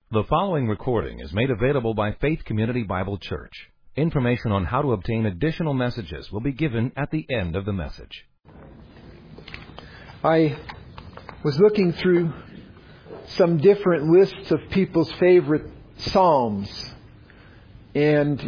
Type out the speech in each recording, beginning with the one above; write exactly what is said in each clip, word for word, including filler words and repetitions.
The following recording is made available by Faith Community Bible Church. Information on how to obtain additional messages will be given at the end of the message. I was looking through some different lists of people's favorite psalms, and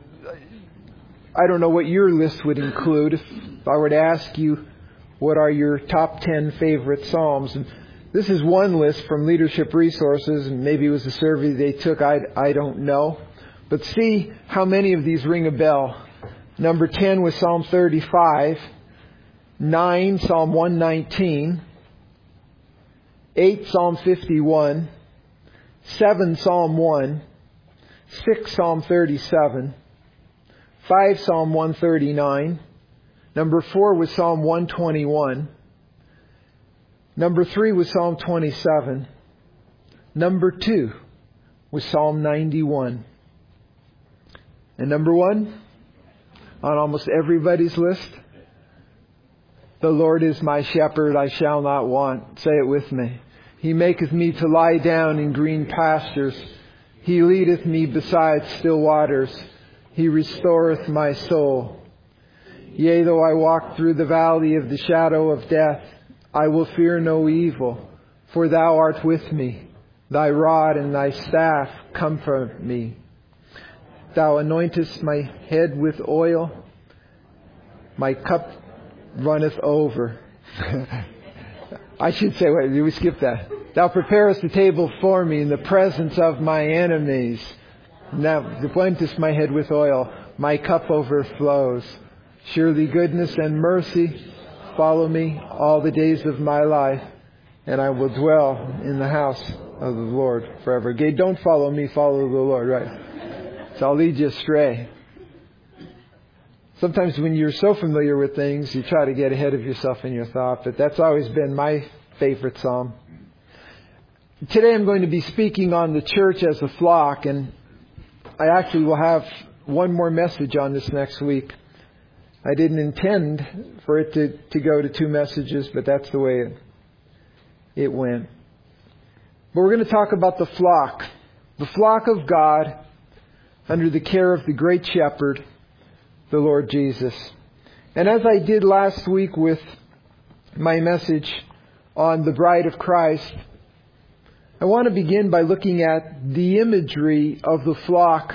I don't know what your list would include. If I were to ask you, what are your top ten favorite psalms? And this is one list from Leadership Resources, and maybe it was a survey they took, I, I don't know. But see how many of these ring a bell. Number ten was Psalm thirty-five, nine, Psalm one nineteen, eight, Psalm fifty-one, seven, Psalm one, six, Psalm thirty-seven, five, Psalm one thirty-nine, number four was Psalm one twenty-one, number three was Psalm twenty-seven. Number two was Psalm ninety-one. And number one, on almost everybody's list, the Lord is my shepherd, I shall not want. Say it with me. He maketh me to lie down in green pastures. He leadeth me beside still waters. He restoreth my soul. Yea, though I walk through the valley of the shadow of death, I will fear no evil, for Thou art with me. Thy rod and Thy staff comfort me. Thou anointest my head with oil. My cup runneth over. I should say, wait, we skip that. Thou preparest the table for me in the presence of my enemies. Thou anointest my head with oil. My cup overflows. Surely goodness and mercy follow me all the days of my life, and I will dwell in the house of the Lord forever. Okay, don't follow me, follow the Lord, right? So I'll lead you astray. Sometimes when you're so familiar with things, you try to get ahead of yourself in your thought, but that's always been my favorite psalm. Today I'm going to be speaking on the church as a flock, and I actually will have one more message on this next week. I didn't intend for it to, to go to two messages, but that's the way it, it went. But we're going to talk about the flock. The flock of God under the care of the great shepherd, the Lord Jesus. And as I did last week with my message on the bride of Christ, I want to begin by looking at the imagery of the flock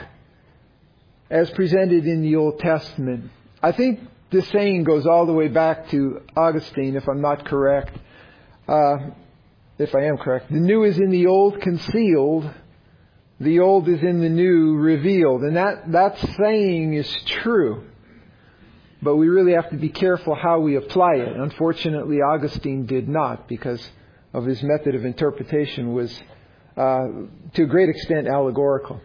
as presented in the Old Testament. I think this saying goes all the way back to Augustine, if I'm not correct. Uh, if I am correct. The new is in the old concealed. The old is in the new revealed. And that, that saying is true. But we really have to be careful how we apply it. Unfortunately, Augustine did not, because of his method of interpretation was uh, to a great extent allegorical.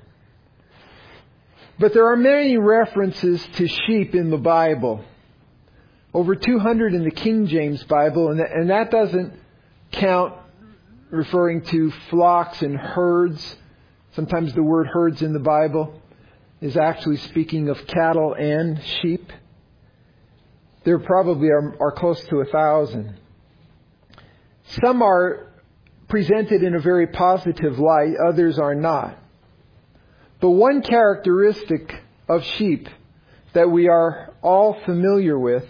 But there are many references to sheep in the Bible. Over two hundred in the King James Bible, and that, and that doesn't count referring to flocks and herds. Sometimes the word herds in the Bible is actually speaking of cattle and sheep. There probably are, are close to a thousand. Some are presented in a very positive light, others are not. But one characteristic of sheep that we are all familiar with,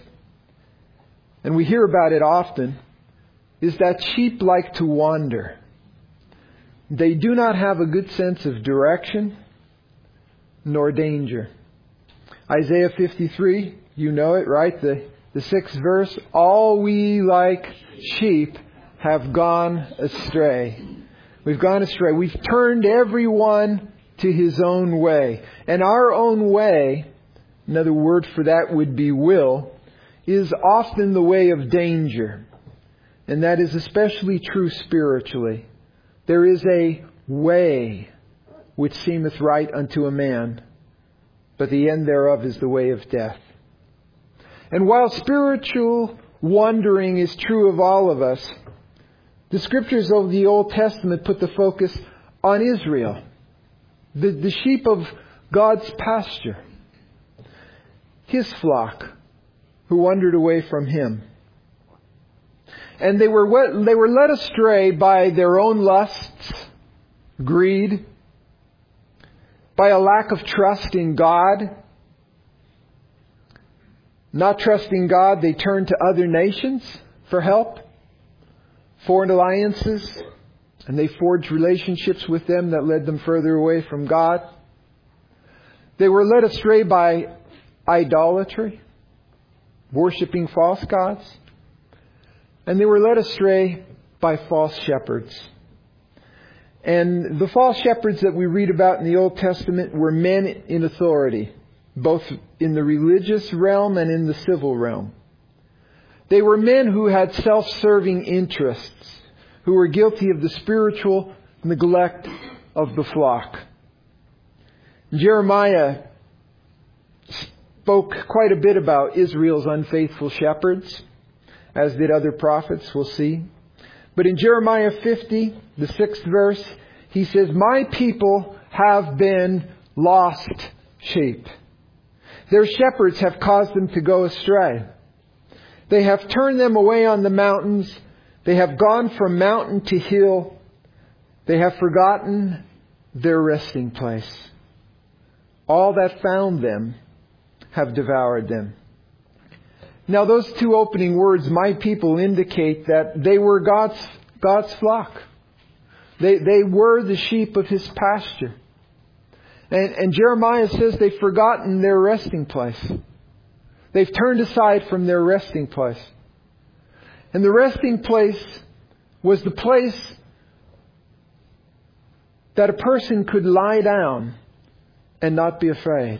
and we hear about it often, is that sheep like to wander. They do not have a good sense of direction nor danger. Isaiah fifty-three, you know it, right? The, the sixth verse, all we like sheep have gone astray. We've gone astray. We've turned everyone to his own way. And our own way, another word for that would be will, is often the way of danger. And that is especially true spiritually. There is a way which seemeth right unto a man, but the end thereof is the way of death. And while spiritual wandering is true of all of us, the Scriptures of the Old Testament put the focus on Israel, the, the sheep of God's pasture, His flock, who wandered away from Him. And they were they were led astray by their own lusts, greed, by a lack of trust in God. Not trusting God, they turned to other nations for help, foreign alliances, and they forged relationships with them that led them further away from God. They were led astray by idolatry, worshiping false gods, and they were led astray by false shepherds. And the false shepherds that we read about in the Old Testament were men in authority, both in the religious realm and in the civil realm. They were men who had self-serving interests, who were guilty of the spiritual neglect of the flock. Jeremiah spoke quite a bit about Israel's unfaithful shepherds, as did other prophets, we'll see. But in Jeremiah fifty, the sixth verse, he says, "My people have been lost sheep. Their shepherds have caused them to go astray. They have turned them away on the mountains. They have gone from mountain to hill. They have forgotten their resting place. All that found them have devoured them." Now those two opening words, "my people," indicate that they were God's, God's flock. They, they were the sheep of His pasture. And, and Jeremiah says they've forgotten their resting place. They've turned aside from their resting place. And the resting place was the place that a person could lie down and not be afraid.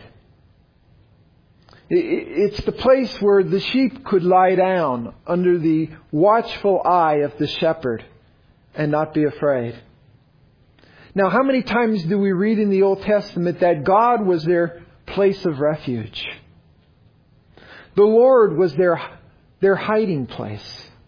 It's the place where the sheep could lie down under the watchful eye of the shepherd and not be afraid. Now, how many times do we read in the Old Testament that God was their place of refuge? The Lord was their, their hiding place.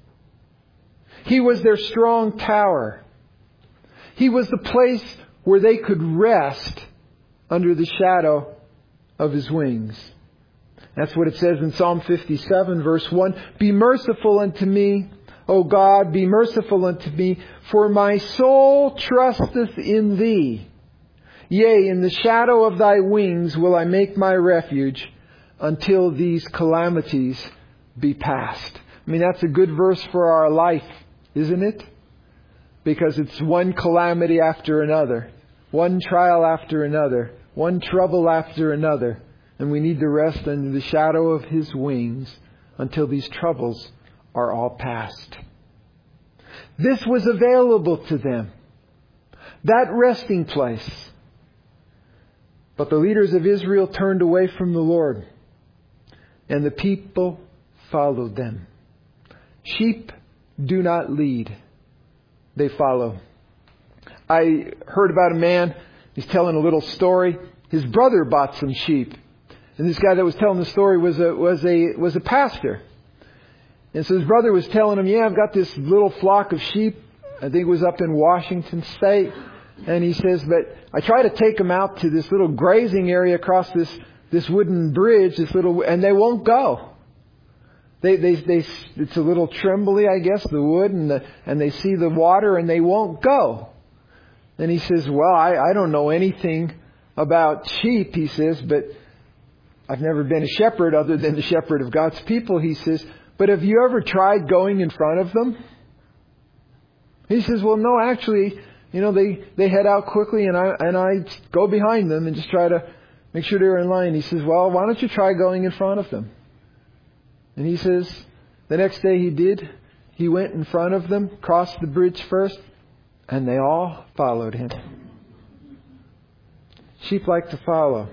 He was their strong tower. He was the place where they could rest under the shadow of His wings. That's what it says in Psalm fifty-seven, verse one. "Be merciful unto me, O God, be merciful unto me, for my soul trusteth in Thee. Yea, in the shadow of Thy wings will I make my refuge until these calamities be past." I mean, that's a good verse for our life, isn't it? Because it's one calamity after another, one trial after another, one trouble after another. And we need to rest under the shadow of His wings until these troubles are all past. This was available to them, that resting place. But the leaders of Israel turned away from the Lord, and the people followed them. Sheep do not lead, they follow. I heard about a man, he's telling a little story. His brother bought some sheep. And this guy that was telling the story was a was a was a pastor. And so his brother was telling him, "Yeah, I've got this little flock of sheep. I think it was up in Washington State." And he says, "But I try to take them out to this little grazing area across this this wooden bridge, this little, and they won't go. They they they it's a little trembly, I guess, the wood, and the and they see the water and they won't go." And he says, "Well, I I don't know anything about sheep," he says, "but I've never been a shepherd other than the shepherd of God's people," he says. "But have you ever tried going in front of them?" He says, "Well, no, actually, you know, they, they head out quickly and I, and I go behind them and just try to make sure they're in line." He says, "Well, why don't you try going in front of them?" And he says, the next day he did. He went in front of them, crossed the bridge first, and they all followed him. Sheep like to follow.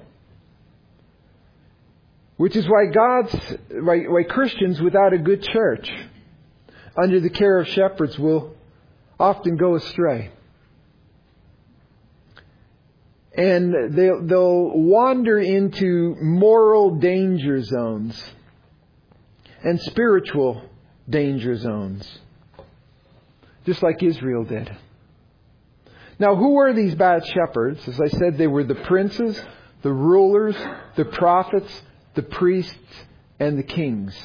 Which is why God's, why, why Christians without a good church, under the care of shepherds, will often go astray. And they'll, they'll wander into moral danger zones and spiritual danger zones, just like Israel did. Now, who were these bad shepherds? As I said, they were the princes, the rulers, the prophets, the priests, and the kings.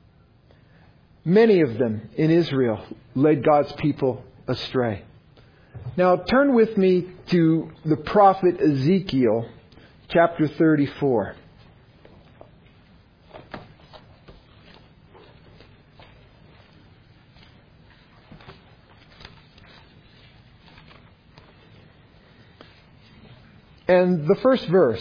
Many of them in Israel led God's people astray. Now turn with me to the prophet Ezekiel, chapter thirty-four. And the first verse.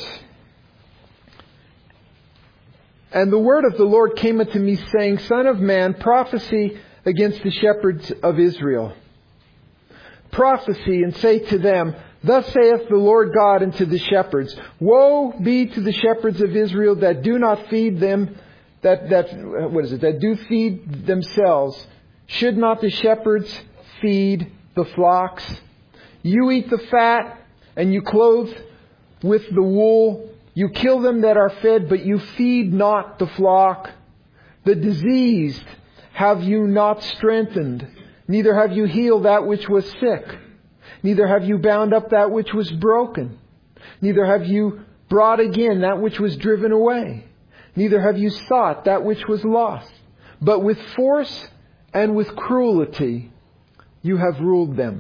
And the word of the Lord came unto me, saying, Son of man, prophesy against the shepherds of Israel. Prophesy and say to them, Thus saith the Lord God unto the shepherds, Woe be to the shepherds of Israel that do not feed them, that, that, what is it, that do feed themselves. Should not the shepherds feed the flocks? You eat the fat, and you clothe with the wool. You kill them that are fed, but you feed not the flock. The diseased have you not strengthened, neither have you healed that which was sick. Neither have you bound up that which was broken. Neither have you brought again that which was driven away. Neither have you sought that which was lost. But with force and with cruelty you have ruled them.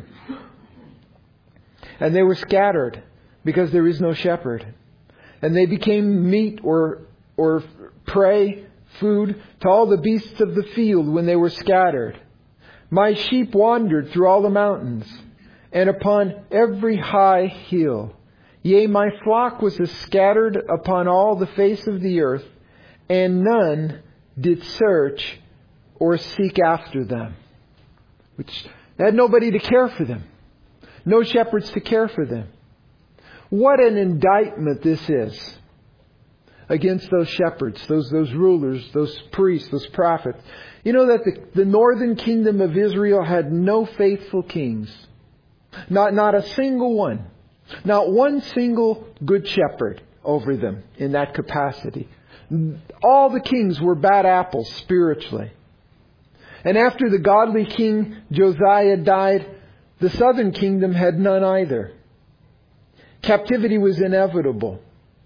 And they were scattered, because there is no shepherd. And they became meat or or prey, food, to all the beasts of the field when they were scattered. My sheep wandered through all the mountains, and upon every high hill. Yea, my flock was as scattered upon all the face of the earth, and none did search or seek after them. Which they had nobody to care for them. No shepherds to care for them. What an indictment this is against those shepherds, those those rulers, those priests, those prophets. You know that the, the northern kingdom of Israel had no faithful kings. Not, not a single one. Not one single good shepherd over them in that capacity. All the kings were bad apples spiritually. And after the godly king Josiah died, the southern kingdom had none either. Captivity was inevitable.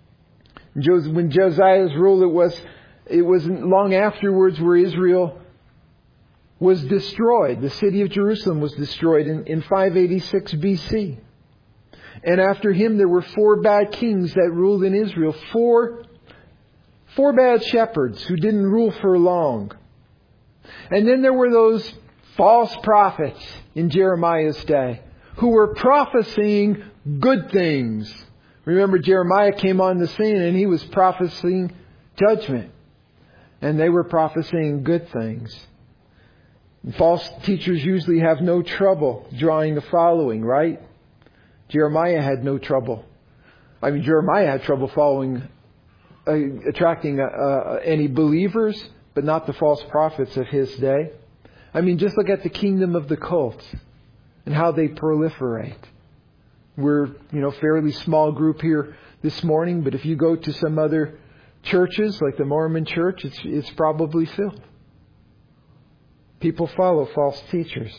When Josiah's rule, it was it wasn't long afterwards where Israel was destroyed. The city of Jerusalem was destroyed in, in five eighty-six B C. And after him there were four bad kings that ruled in Israel. Four, four bad shepherds who didn't rule for long. And then there were those false prophets in Jeremiah's day who were prophesying good things. Remember, Jeremiah came on the scene and he was prophesying judgment. And they were prophesying good things. And false teachers usually have no trouble drawing the following, right? Jeremiah had no trouble. I mean, Jeremiah had trouble following, uh, attracting uh, uh, any believers, but not the false prophets of his day. I mean, just look at the kingdom of the cults and how they proliferate. We're, you know, fairly small group here this morning, but if you go to some other churches like the Mormon Church, it's it's probably filled. People follow false teachers.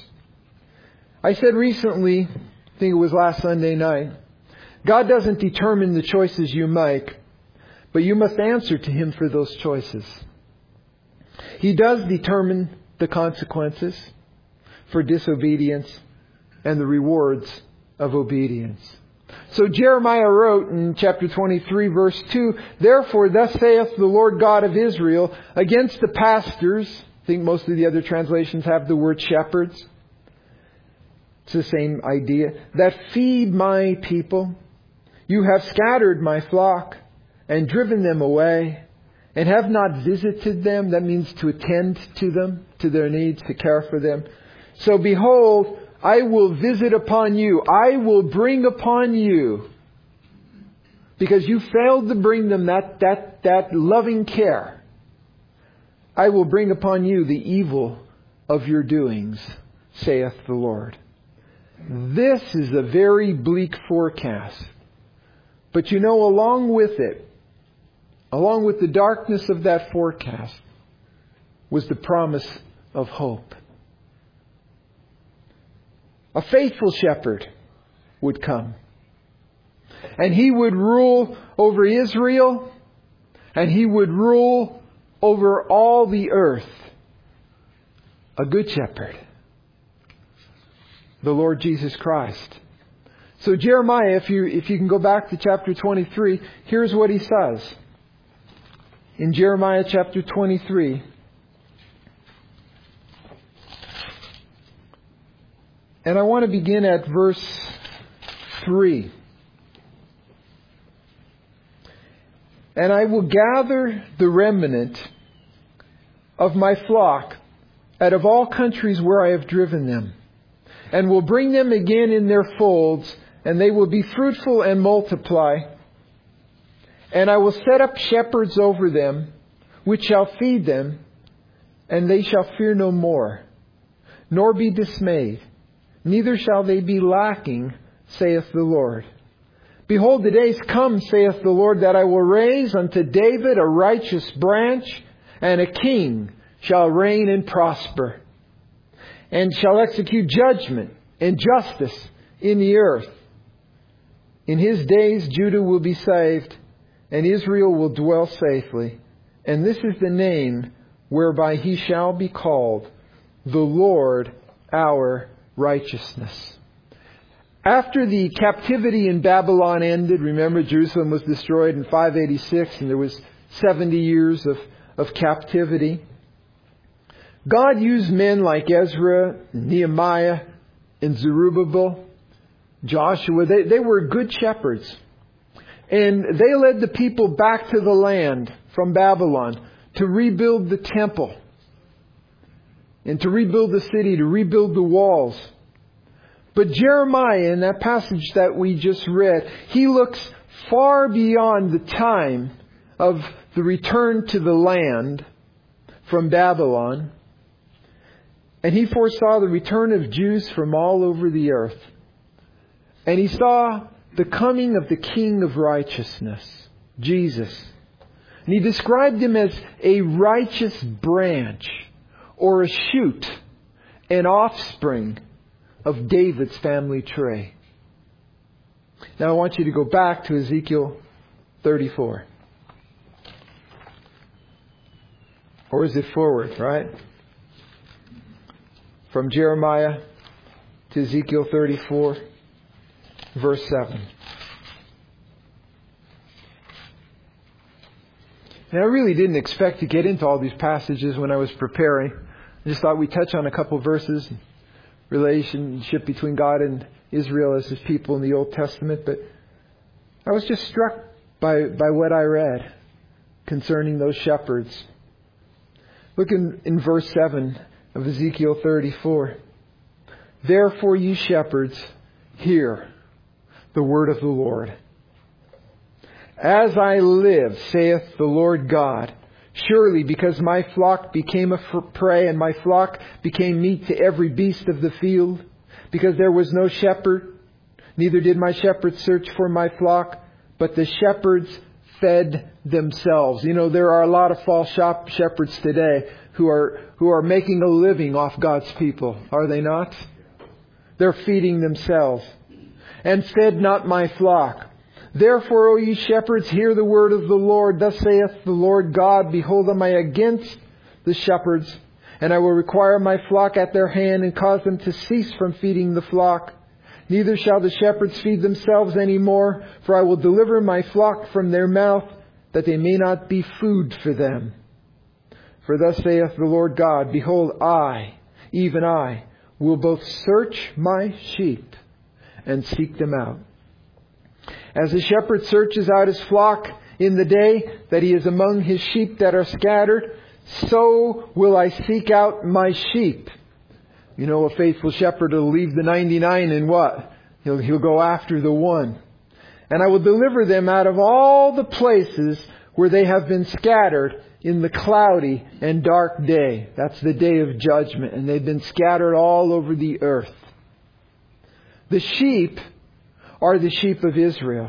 I said recently, I think it was last Sunday night, God doesn't determine the choices you make, but you must answer to Him for those choices. He does determine the consequences for disobedience and the rewards of obedience. So Jeremiah wrote in chapter twenty-three, verse two, Therefore thus saith the Lord God of Israel, against the pastors, I think most of the other translations have the word shepherds. It's the same idea. That feed my people. You have scattered my flock and driven them away and have not visited them. That means to attend to them, to their needs, to care for them. So behold, I will visit upon you. I will bring upon you. Because you failed to bring them that, that, that loving care. I will bring upon you the evil of your doings, saith the Lord. This is a very bleak forecast. But you know, along with it, along with the darkness of that forecast, was the promise of hope. A faithful shepherd would come. And he would rule over Israel. And he would rule over all the earth. A good shepherd. the Lord Jesus Christ. So Jeremiah, if you, if you can go back to chapter twenty-three, here's what he says. In Jeremiah chapter twenty-three, and I want to begin at verse three. And I will gather the remnant of my flock out of all countries where I have driven them, and will bring them again in their folds, and they will be fruitful and multiply. And I will set up shepherds over them, which shall feed them, and they shall fear no more, nor be dismayed. Neither shall they be lacking, saith the Lord. Behold, the days come, saith the Lord, that I will raise unto David a righteous branch, and a king shall reign and prosper, and shall execute judgment and justice in the earth. In his days Judah will be saved, and Israel will dwell safely. And this is the name whereby he shall be called, the Lord our righteousness. After the captivity in Babylon ended, remember Jerusalem was destroyed in five eighty-six, and there was seventy years of, of captivity. God used men like Ezra, Nehemiah, and Zerubbabel, Joshua. They, they were good shepherds. And they led the people back to the land from Babylon to rebuild the temple, and to rebuild the city, to rebuild the walls. But Jeremiah, in that passage that we just read, he looks far beyond the time of the return to the land from Babylon. And he foresaw the return of Jews from all over the earth. And he saw the coming of the King of righteousness, Jesus. And he described him as a righteous branch, or a shoot, an offspring of David's family tree. Now I want you to go back to Ezekiel thirty-four. Or is it forward, right? From Jeremiah to Ezekiel thirty-four, verse seven. Now I really didn't expect to get into all these passages when I was preparing. I just thought we'd touch on a couple verses. Relationship between God and Israel as His people in the Old Testament. But I was just struck by, by what I read concerning those shepherds. Look in, in verse seven of Ezekiel thirty-four. Therefore, ye shepherds, hear the word of the Lord. As I live, saith the Lord God, surely because my flock became a prey, and my flock became meat to every beast of the field, because there was no shepherd, neither did my shepherds search for my flock, but the shepherds fed themselves. You know, there are a lot of false shepherds today who are who are making a living off God's people, are they not? They're feeding themselves. And fed not my flock. Therefore, O ye shepherds, hear the word of the Lord. Thus saith the Lord God, behold, am I against the shepherds, and I will require my flock at their hand, and cause them to cease from feeding the flock. Neither shall the shepherds feed themselves any more, for I will deliver my flock from their mouth, that they may not be food for them. For thus saith the Lord God, behold, I, even I, will both search my sheep and seek them out. As a shepherd searches out his flock in the day that he is among his sheep that are scattered, so will I seek out my sheep. You know, a faithful shepherd will leave the ninety-nine and what? He'll, he'll go after the one. And I will deliver them out of all the places where they have been scattered in the cloudy and dark day. That's the day of judgment. And they've been scattered all over the earth. The sheep are the sheep of Israel.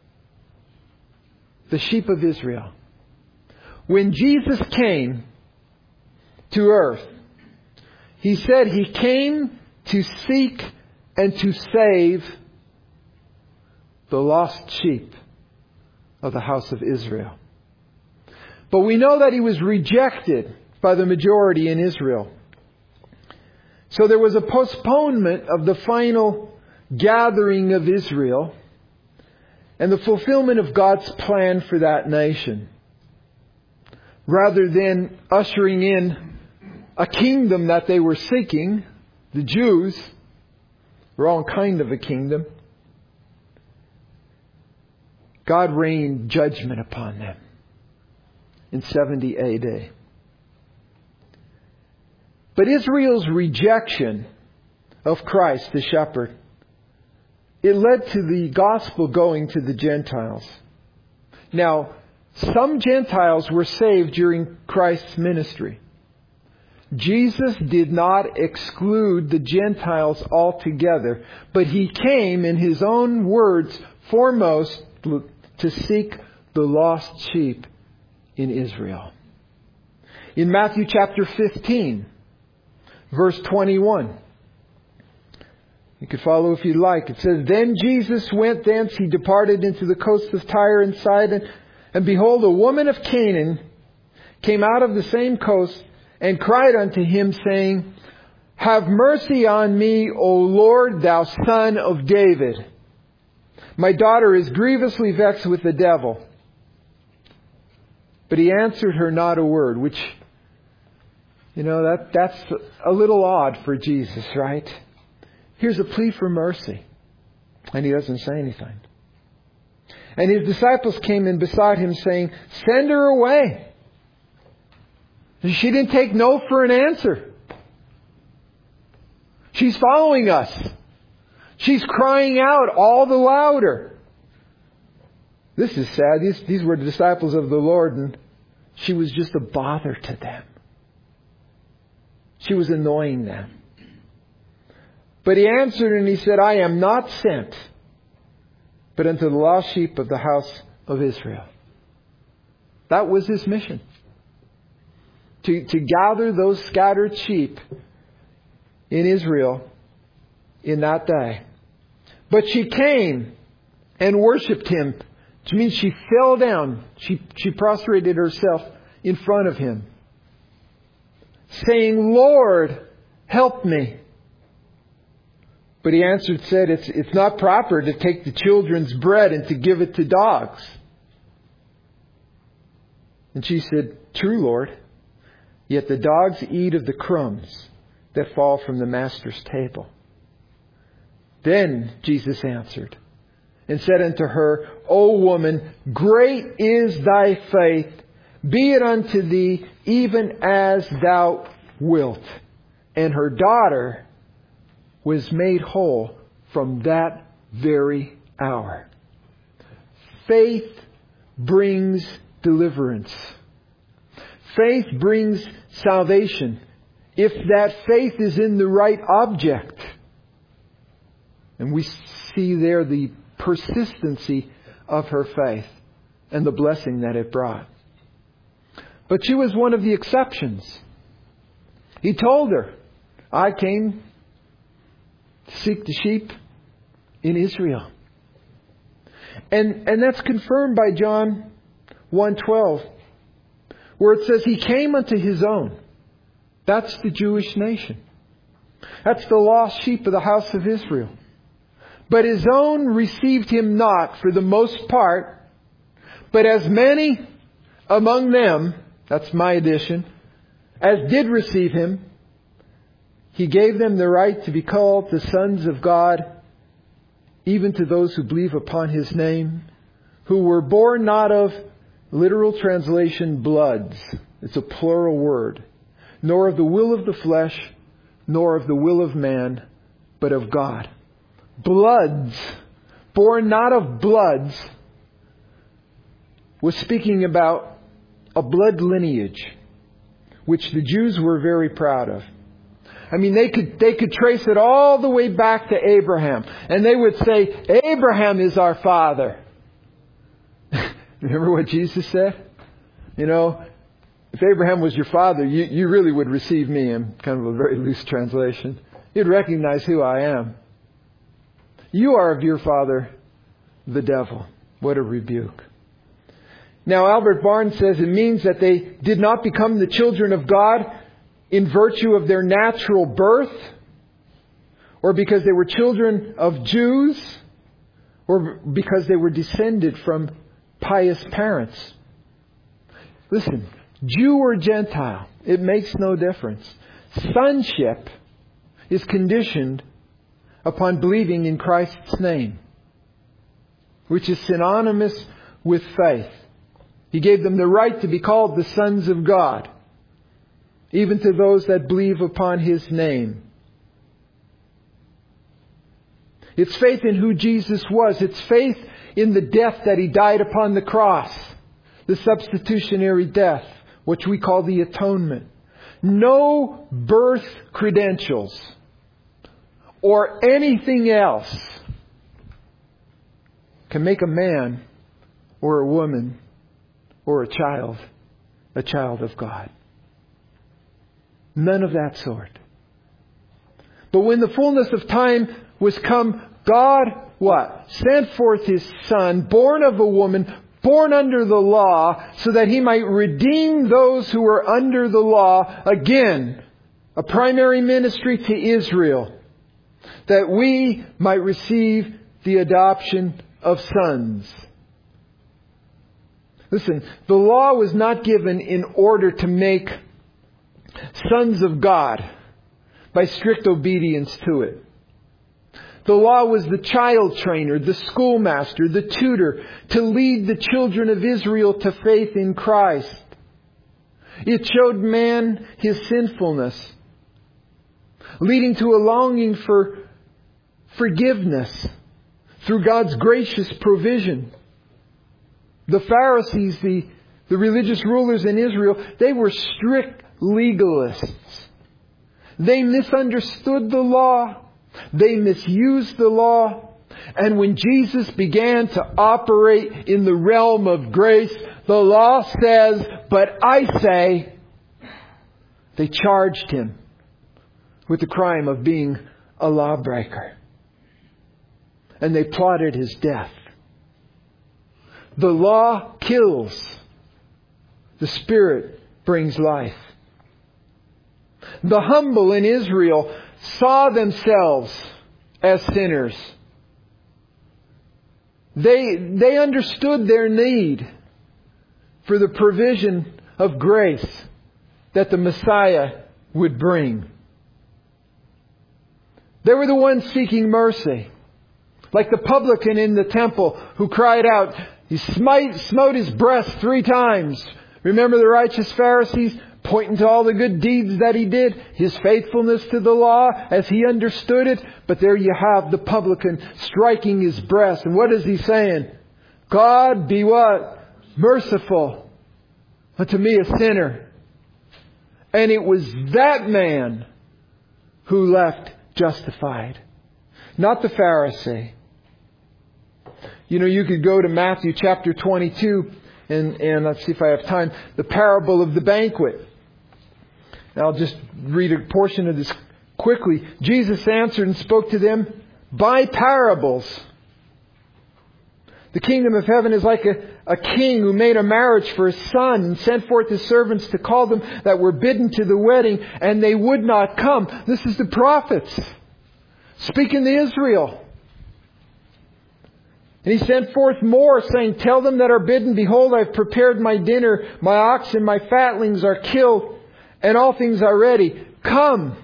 The sheep of Israel. When Jesus came to earth, He said He came to seek and to save the lost sheep of the house of Israel. But we know that He was rejected by the majority in Israel. So there was a postponement of the final gathering of Israel and the fulfillment of God's plan for that nation. Rather than ushering in a kingdom that they were seeking, the Jews, wrong kind of a kingdom, God rained judgment upon them in seventy A D. But Israel's rejection of Christ, the shepherd, it led to the gospel going to the Gentiles. Now, some Gentiles were saved during Christ's ministry. Jesus did not exclude the Gentiles altogether, but He came, in His own words, foremost to seek the lost sheep in Israel. In Matthew chapter fifteen, verse twenty-one, you could follow if you'd like. It says, "Then Jesus went thence, He departed into the coast of Tyre and Sidon, and behold, a woman of Canaan came out of the same coast, and cried unto Him, saying, Have mercy on me, O Lord, thou Son of David. My daughter is grievously vexed with the devil." But He answered her not a word, which, you know, that that's a little odd for Jesus, right? Here's a plea for mercy, and He doesn't say anything. And His disciples came in beside Him, saying, "Send her away." She didn't take no for an answer. She's following us. She's crying out all the louder. This is sad. These, these were the disciples of the Lord, and she was just a bother to them. She was annoying them. But He answered and He said, "I am not sent, but unto the lost sheep of the house of Israel." That was His mission. To, to gather those scattered sheep in Israel in that day. But she came and worshipped Him, which means she fell down. She, she prostrated herself in front of Him, saying, "Lord, help me." But He answered, said, it's, it's not proper to take the children's bread and to give it to dogs. And she said, "True, Lord. Yet the dogs eat of the crumbs that fall from the master's table." Then Jesus answered and said unto her, "O woman, great is thy faith. Be it unto thee even as thou wilt." And her daughter was made whole from that very hour. Faith brings deliverance. Faith brings salvation if that faith is in the right object. And we see there the persistency of her faith and the blessing that it brought. But she was one of the exceptions. He told her, "I came to seek the sheep in Israel." And, and that's confirmed by John one twelve. Where it says He came unto His own. That's the Jewish nation. That's the lost sheep of the house of Israel. But His own received Him not for the most part. But as many among them, that's my addition, as did receive Him, He gave them the right to be called the sons of God, even to those who believe upon His name, who were born not of, literal translation, bloods. It's a plural word. Nor of the will of the flesh, nor of the will of man, but of God. Bloods, born not of bloods, was speaking about a blood lineage, which the Jews were very proud of. I mean, they could, they could trace it all the way back to Abraham. And they would say, "Abraham is our father." Remember what Jesus said? You know, if Abraham was your father, you, you really would receive me, in kind of a very loose translation. You'd recognize who I am. You are of your father, the devil. What a rebuke. Now, Albert Barnes says it means that they did not become the children of God in virtue of their natural birth, or because they were children of Jews, or because they were descended from pious parents. Listen, Jew or Gentile, it makes no difference. Sonship is conditioned upon believing in Christ's name, which is synonymous with faith. He gave them the right to be called the sons of God, even to those that believe upon His name. It's faith in who Jesus was. It's faith in the death that He died upon the cross, the substitutionary death, which we call the atonement. No birth credentials or anything else can make a man or a woman or a child a child of God. None of that sort. But when the fullness of time was come, God, what? Sent forth His Son, born of a woman, born under the law, so that He might redeem those who were under the law. Again, a primary ministry to Israel, that we might receive the adoption of sons. Listen, the law was not given in order to make sons of God by strict obedience to it. The law was the child trainer, the schoolmaster, the tutor to lead the children of Israel to faith in Christ. It showed man his sinfulness, leading to a longing for forgiveness through God's gracious provision. The Pharisees, the, the religious rulers in Israel, they were strict legalists. They misunderstood the law. They misused the law. And when Jesus began to operate in the realm of grace, the law says, but I say, they charged Him with the crime of being a lawbreaker. And they plotted His death. The law kills. The Spirit brings life. The humble in Israel saw themselves as sinners. They, they understood their need for the provision of grace that the Messiah would bring. They were the ones seeking mercy. Like the publican in the temple who cried out, he smite, smote his breast three times. Remember the righteous Pharisees pointing to all the good deeds that he did, his faithfulness to the law as he understood it. But there you have the publican striking his breast. And what is he saying? God be what? Merciful unto me, a sinner. And it was that man who left justified, not the Pharisee. You know, you could go to Matthew chapter twenty-two and, and let's see if I have time, the parable of the banquet. Now, I'll just read a portion of this quickly. Jesus answered and spoke to them by parables. The kingdom of heaven is like a, a king who made a marriage for his son and sent forth his servants to call them that were bidden to the wedding, and they would not come. This is the prophets speaking to Israel. And He sent forth more, saying, tell them that are bidden, behold, I have prepared my dinner, my oxen, my fatlings are killed, and all things are ready. Come.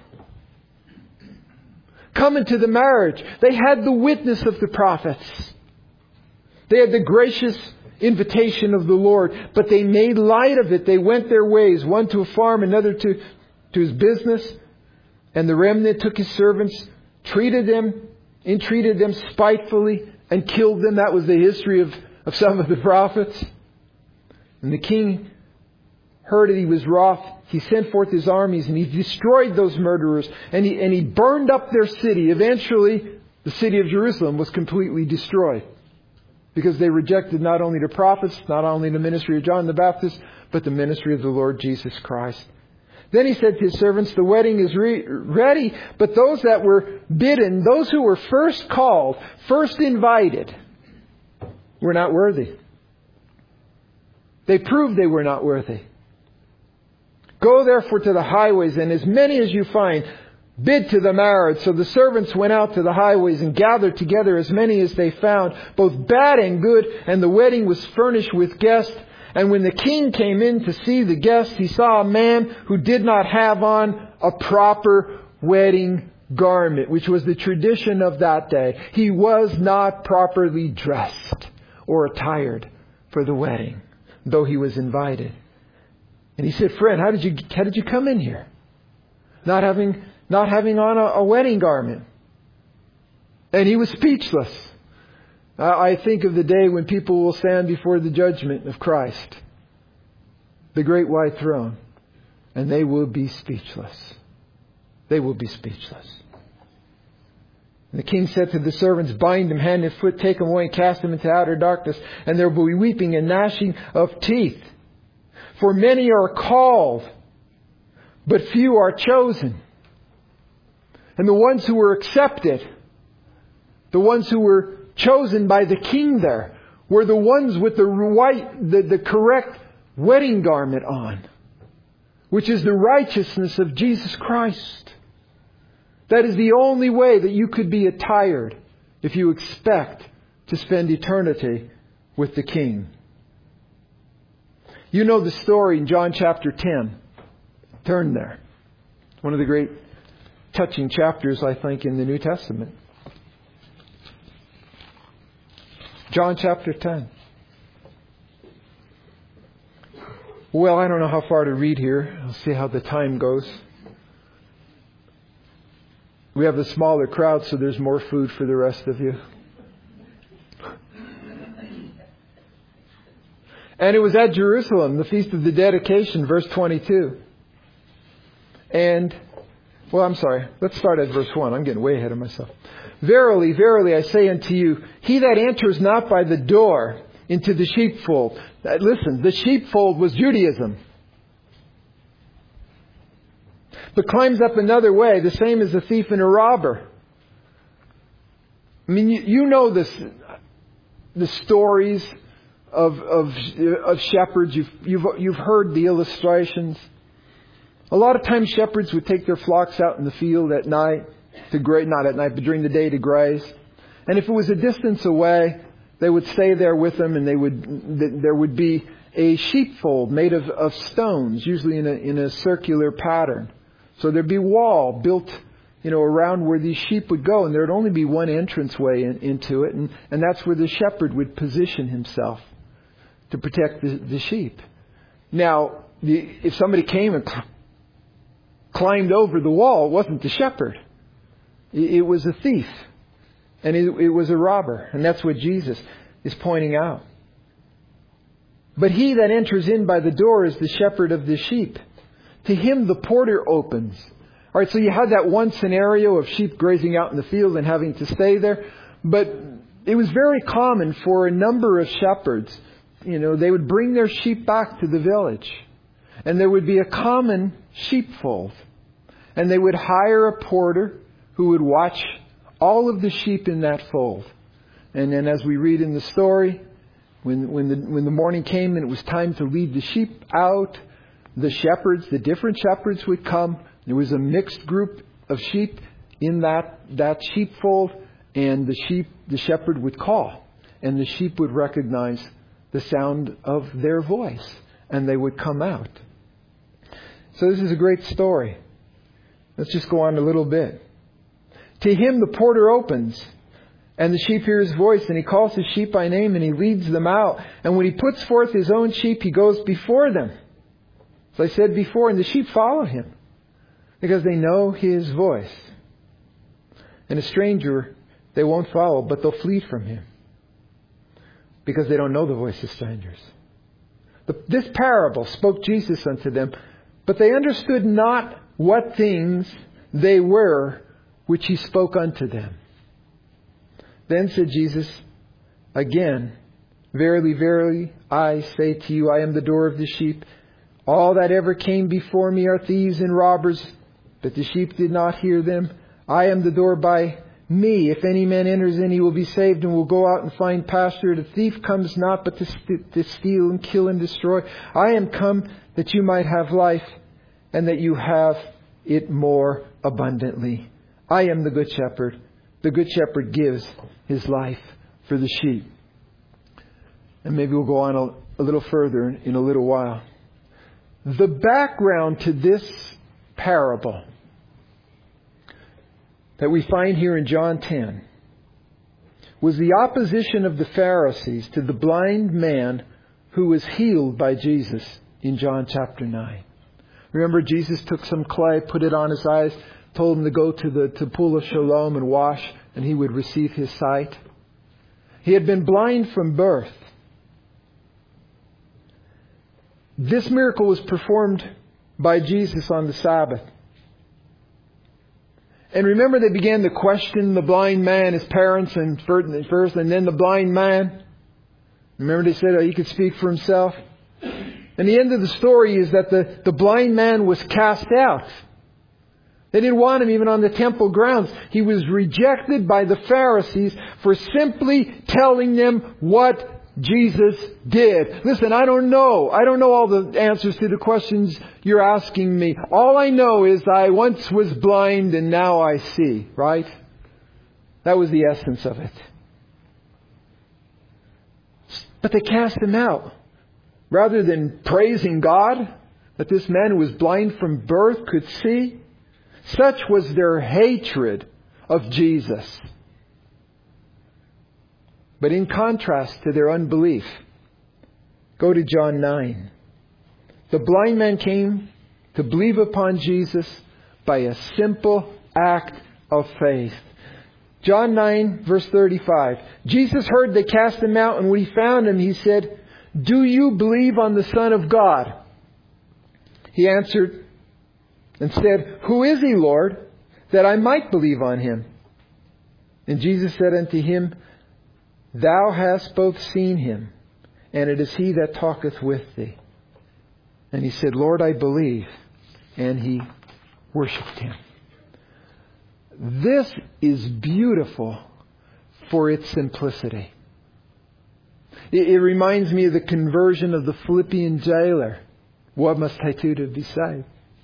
Come into the marriage. They had the witness of the prophets. They had the gracious invitation of the Lord, but they made light of it. They went their ways, one to a farm, another to, to his business. And the remnant took his servants, treated them, entreated them spitefully, and killed them. That was the history of, of some of the prophets. And the king heard it. He was wroth. He sent forth his armies and he destroyed those murderers. And he, and he burned up their city. Eventually, the city of Jerusalem was completely destroyed. Because they rejected not only the prophets, not only the ministry of John the Baptist, but the ministry of the Lord Jesus Christ. Then he said to his servants, the wedding is re- ready, but those that were bidden, those who were first called, first invited, were not worthy. They proved they were not worthy. Go therefore to the highways, and as many as you find, Bid to the marriage. So the servants went out to the highways and gathered together as many as they found, both bad and good, and the wedding was furnished with guests. And when the king came in to see the guests, he saw a man who did not have on a proper wedding garment, which was the tradition of that day. He was not properly dressed or attired for the wedding, though he was invited. And he said, "Friend, how did you how did you come in here, not having not having on a, a wedding garment?" And he was speechless. I think of the day when people will stand before the judgment of Christ, the great white throne, and they will be speechless. They will be speechless. And the king said to the servants, "Bind him hand and foot, take him away and cast him into outer darkness, and there will be weeping and gnashing of teeth. For many are called, but few are chosen." And the ones who were accepted, the ones who were chosen by the king there, were the ones with the white, the, the correct wedding garment on, which is the righteousness of Jesus Christ. That is the only way that you could be attired if you expect to spend eternity with the King. You know the story in John chapter ten. Turn there. One of the great touching chapters, I think, in the New Testament. John chapter ten. Well, I don't know how far to read here. I'll see how the time goes. We have the smaller crowd, so there's more food for the rest of you. And it was at Jerusalem, the Feast of the Dedication, verse twenty-two. And, well, I'm sorry. Let's start at verse one. I'm getting way ahead of myself. "Verily, verily, I say unto you, he that enters not by the door into the sheepfold." Uh, listen, the sheepfold was Judaism. "But climbs up another way, the same as a thief and a robber." I mean, you, you know this, the stories of, of, of shepherds. You've, you've, you've heard the illustrations. A lot of times shepherds would take their flocks out in the field at night to graze, not at night, but during the day to graze. And if it was a distance away, they would stay there with them, and they would, there would be a sheepfold made of, of stones, usually in a, in a circular pattern. So there'd be a wall built, you know, around where these sheep would go, and there'd only be one entranceway in, into it, and, and that's where the shepherd would position himself to protect the, the sheep. Now, the, if somebody came and cl- climbed over the wall, it wasn't the shepherd. It, it was a thief, and it, it was a robber, and that's what Jesus is pointing out. "But he that enters in by the door is the shepherd of the sheep. To him the porter opens." All right, so you had that one scenario of sheep grazing out in the field and having to stay there. But it was very common for a number of shepherds. You know, they would bring their sheep back to the village. And there would be a common sheepfold. And they would hire a porter who would watch all of the sheep in that fold. And then as we read in the story, when, when, the, when the morning came and it was time to lead the sheep out, the shepherds, the different shepherds would come. There was a mixed group of sheep in that, that sheepfold, and the sheep, the shepherd would call, and the sheep would recognize the sound of their voice, and they would come out. So this is a great story. Let's just go on a little bit. "To him the porter opens, and the sheep hear his voice, and he calls his sheep by name, and he leads them out. And when he puts forth his own sheep, he goes before them. As I said before, and the sheep follow him, because they know his voice. And a stranger they won't follow, but they'll flee from him, because they don't know the voice of strangers. The, this parable spoke Jesus unto them, but they understood not what things they were which he spoke unto them. Then said Jesus again, Verily, verily, I say to you, I am the door of the sheep. All that ever came before me are thieves and robbers, but the sheep did not hear them. I am the door. By me, if any man enters in, he will be saved and will go out and find pasture. The thief comes not but to, st- to steal and kill and destroy. I am come that you might have life, and that you have it more abundantly. I am the good shepherd. The good shepherd gives his life for the sheep. And maybe we'll go on a, a little further in, in a little while. The background to this parable that we find here in John ten was the opposition of the Pharisees to the blind man who was healed by Jesus in John chapter nine. Remember, Jesus took some clay, put it on his eyes, told him to go to the to pool of Siloam and wash, and he would receive his sight. He had been blind from birth. This miracle was performed by Jesus on the Sabbath. And remember, they began to question the blind man, his parents, and first, and then the blind man. Remember, they said oh, he could speak for himself. And the end of the story is that the, the blind man was cast out. They didn't want him even on the temple grounds. He was rejected by the Pharisees for simply telling them what Jesus did. Listen, I don't know. I don't know all the answers to the questions you're asking me. All I know is I once was blind and now I see. Right? That was the essence of it. But they cast him out. Rather than praising God that this man who was blind from birth could see. Such was their hatred of Jesus. But in contrast to their unbelief, go to John nine. The blind man came to believe upon Jesus by a simple act of faith. John nine, verse thirty-five. Jesus heard they cast him out, and when he found him, he said, "Do you believe on the Son of God?" He answered and said, "Who is he, Lord, that I might believe on him?" And Jesus said unto him, "Thou hast both seen him, and it is he that talketh with thee." And he said, "Lord, I believe." And he worshipped him. This is beautiful for its simplicity. It, it reminds me of the conversion of the Philippian jailer. What must I do to be saved?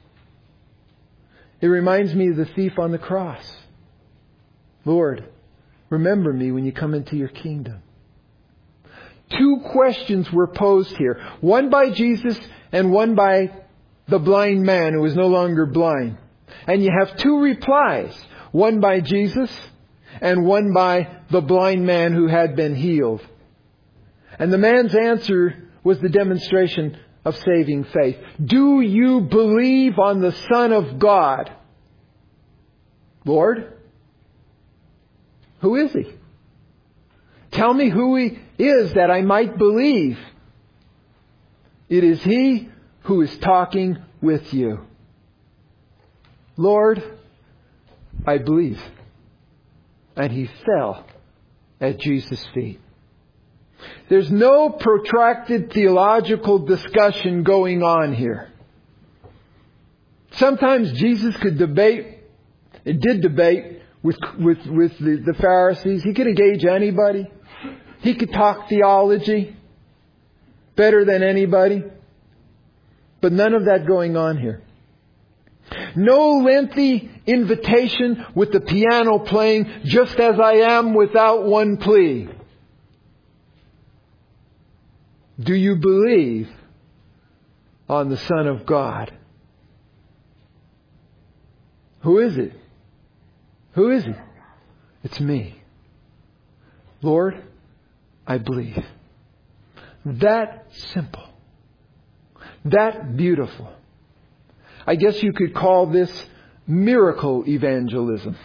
It reminds me of the thief on the cross. Lord, remember me when you come into your kingdom. Two questions were posed here. One by Jesus and one by the blind man who was no longer blind. And you have two replies. One by Jesus and one by the blind man who had been healed. And the man's answer was the demonstration of saving faith. Do you believe on the Son of God? Lord, who is he? Tell me who he is that I might believe. It is he who is talking with you. Lord, I believe. And he fell at Jesus' feet. There's no protracted theological discussion going on here. Sometimes Jesus could debate, it did debate with, with, with the, the Pharisees. He could engage anybody. He could talk theology better than anybody. But none of that going on here. No lengthy invitation with the piano playing, just as I am without one plea. Do you believe on the Son of God? Who is it? Who is it? It's me. Lord, I believe. That simple. That beautiful. I guess you could call this miracle evangelism.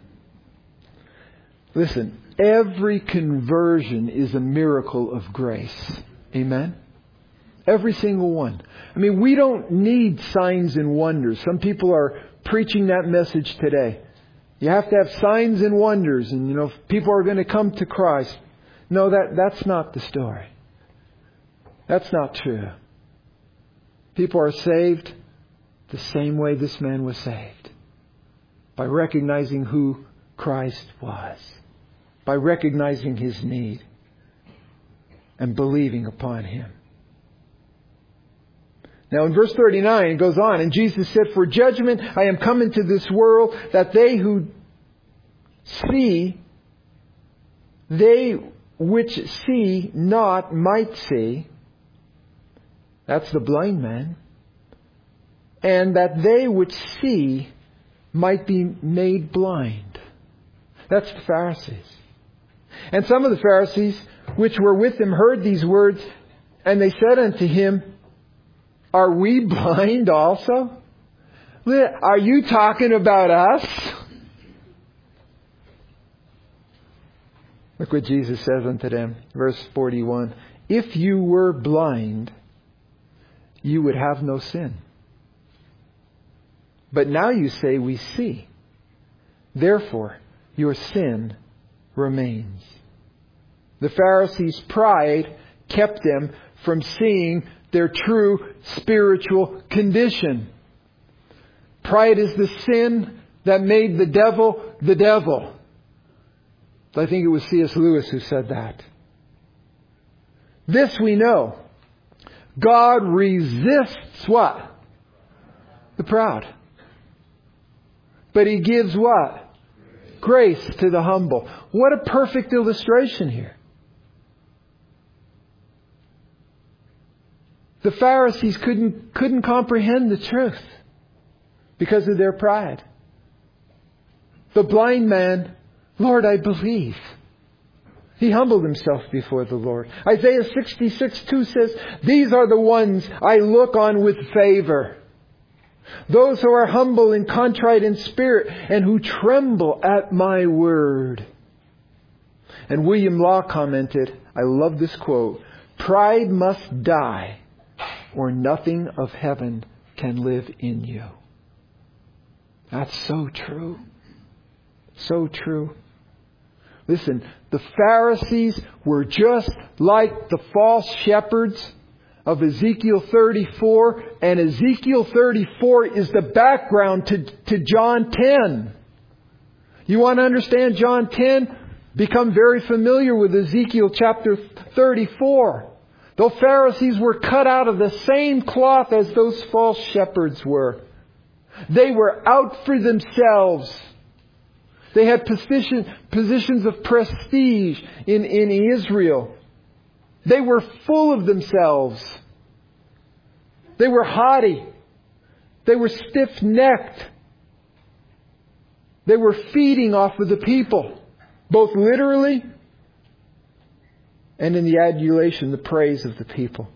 Listen, every conversion is a miracle of grace. Amen? Every single one. I mean, we don't need signs and wonders. Some people are preaching that message today. You have to have signs and wonders, and you know, people are going to come to Christ. No, that, that's not the story. That's not true. People are saved the same way this man was saved. By recognizing who Christ was. By recognizing his need. And believing upon him. Now in verse thirty-nine, it goes on, and Jesus said, "For judgment I am come into this world, that they who see, they which see not might see." That's the blind man. "And that they which see might be made blind." That's the Pharisees. "And some of the Pharisees which were with him heard these words, and they said unto him, Are we blind also? Are you talking about us?" Look what Jesus says unto them. Verse forty-one. "If you were blind, you would have no sin. But now you say we see. Therefore, your sin remains." The Pharisees' pride kept them from seeing their true spiritual condition. Pride is the sin that made the devil the devil. I think it was C S Lewis who said that. This we know. God resists what? The proud. But He gives what? Grace to the humble. What a perfect illustration here. The Pharisees couldn't, couldn't comprehend the truth because of their pride. The blind man, "Lord, I believe." He humbled himself before the Lord. Isaiah sixty-six two says, "These are the ones I look on with favor. Those who are humble and contrite in spirit and who tremble at my word." And William Law commented, I love this quote, "Pride must die, or nothing of heaven can live in you." That's so true. So true. Listen, the Pharisees were just like the false shepherds of Ezekiel thirty-four. And Ezekiel thirty-four is the background to, to John ten. You want to understand John ten? Become very familiar with Ezekiel chapter thirty-four. The Pharisees were cut out of the same cloth as those false shepherds were. They were out for themselves. They had position, positions of prestige in, in Israel. They were full of themselves. They were haughty. They were stiff-necked. They were feeding off of the people, both literally and in the adulation, the praise of the people.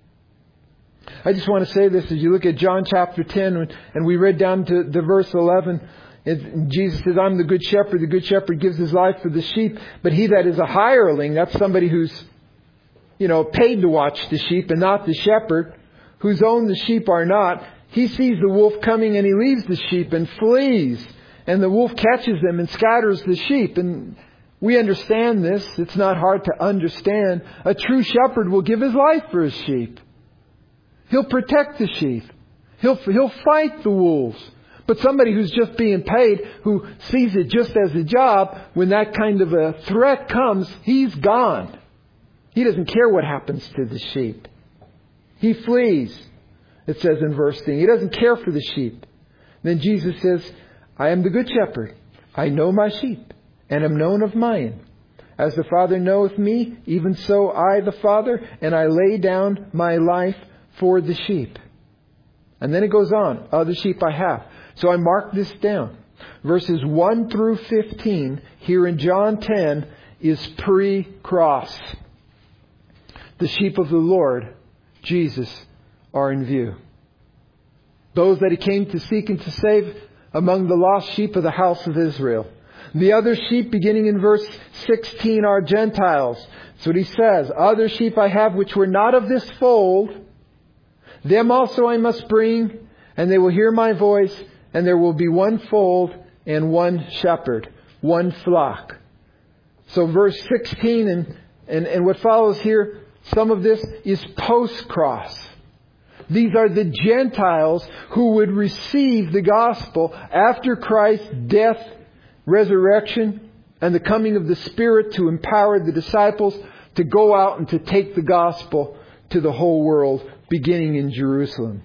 I just want to say this as you look at John chapter ten, and we read down to, to verse eleven. It, Jesus says, "I'm the good shepherd. The good shepherd gives his life for the sheep. But he that is a hireling," that's somebody who's, you know, paid to watch the sheep and not the shepherd, whose own the sheep are not, "he sees the wolf coming and he leaves the sheep and flees. And the wolf catches them and scatters the sheep." And we understand this. It's not hard to understand. A true shepherd will give his life for his sheep. He'll protect the sheep. He'll, he'll fight the wolves. But somebody who's just being paid, who sees it just as a job, when that kind of a threat comes, he's gone. He doesn't care what happens to the sheep. He flees, it says in verse ten. He doesn't care for the sheep. Then Jesus says, "I am the good shepherd. I know my sheep, and am known of mine. As the Father knoweth me, even so I the Father, and I lay down my life for the sheep." And then it goes on, "Other sheep I have." So I marked this down. Verses one through fifteen here in John ten is pre-cross. The sheep of the Lord, Jesus, are in view. Those that He came to seek and to save among the lost sheep of the house of Israel. The other sheep, beginning in verse sixteen, are Gentiles. That's what He says. "Other sheep I have which were not of this fold. Them also I must bring, and they will hear my voice, and there will be one fold and one shepherd, one flock." So verse sixteen and, and, and what follows here, some of this is post-cross. These are the Gentiles who would receive the gospel after Christ's death, resurrection, and the coming of the Spirit to empower the disciples to go out and to take the gospel to the whole world beginning in Jerusalem.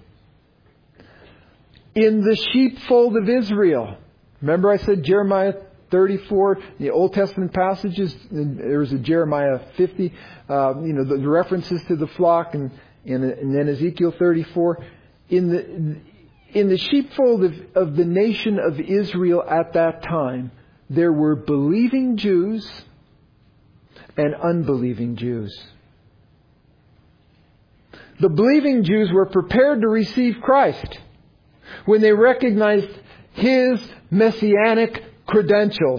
In the sheepfold of Israel. Remember I said Jeremiah thirty-four, the Old Testament passages, there was a Jeremiah fifty, uh, you know, the, the references to the flock, and, and, and then Ezekiel thirty-four. In the, in the sheepfold of, of the nation of Israel at that time, there were believing Jews and unbelieving Jews. The believing Jews were prepared to receive Christ when they recognized His messianic credentials.